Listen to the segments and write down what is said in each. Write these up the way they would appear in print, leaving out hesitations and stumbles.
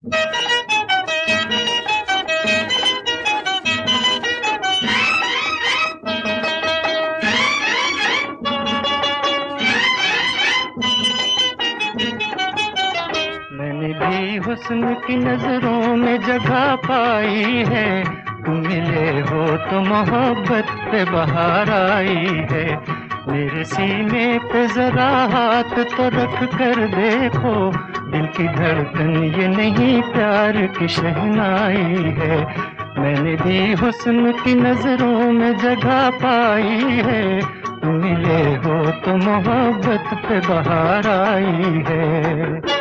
मैंने भी हुस्न की नजरों में जगह पाई है। तुम मिले हो तो मोहब्बत पे बहार आई है। मेरे सीने पे जरा हाथ तो रख कर देखो, दिल की धड़कन ये नहीं प्यार की शहनाई है। मैंने भी हुस्न की नजरों में जगह पाई है। तुम मिले हो तो मोहब्बत पे बहार आई है।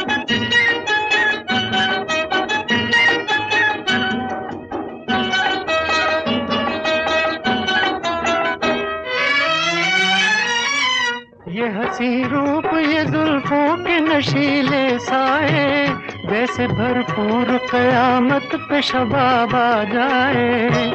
ये हंसी रूप ये जुल्फों के नशीले साए, जैसे भरपूर कयामत पे शबाब आ जाए।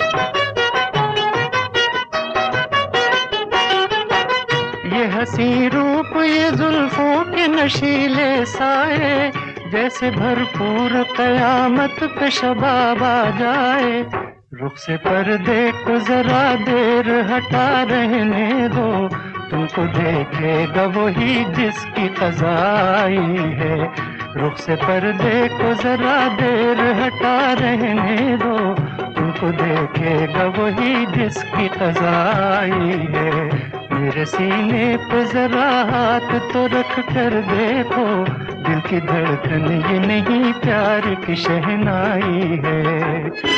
ये हंसी रूप ये जुल्फों के नशीले साए, जैसे भरपूर कयामत पे शबाब आ जाए। रुख से पर्दे को जरा देर हटा रहने दो, तुमको देखेगा वही जिसकी क़ज़ा आई है। रुख से पर्दे को जरा देर हटा रहने दो, तुमको देखेगा वही जिसकी क़ज़ा आई है। मेरे सीने पे जरा हाथ तो रख कर देखो, दिल की धड़कन ये नहीं प्यार की शहनाई है।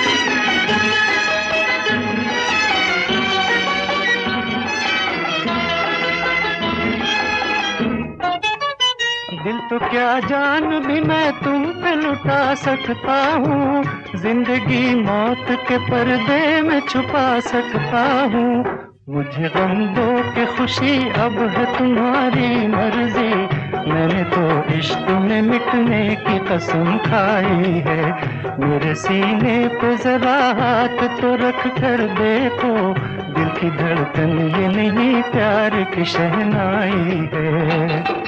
दिल तो क्या जान भी मैं तुम पे लुटा सकता हूँ, जिंदगी मौत के पर्दे में छुपा सकता हूँ। मुझे गम दो कि खुशी अब है तुम्हारी मर्जी, मैंने तो इश्क में मिटने की कसम खाई है। मेरे सीने पे जरा हाथ तो रख कर देखो, दिल की धड़कन ये नहीं प्यार की शहनाई है।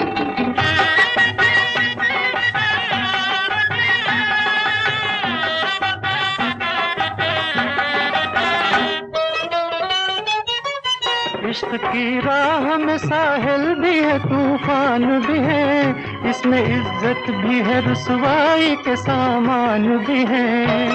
इश्क की राह में साहिल भी है तूफान भी है, इसमें इज्जत भी है रुसवाई के सामान भी है।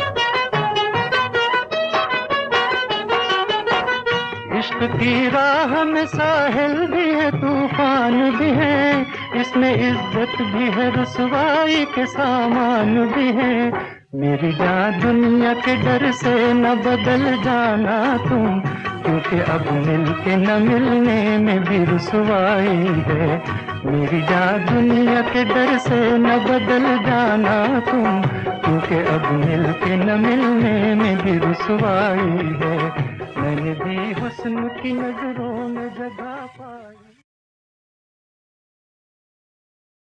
इश्क की राह में साहिल भी है तूफान भी है, इसमें इज्जत भी है रुसवाई के सामान भी है। मेरी जान दुनिया के डर से न बदल जाना तुम, क्योंकि अब मिल के न मिलने में भी रुसवाई है। मेरी जान दुनिया के डर से न बदल जाना तुम, क्योंकि अब मिल के न मिलने में भी रुसवाई है। मैंने भी हुस्न की नजरों में जगह पाई।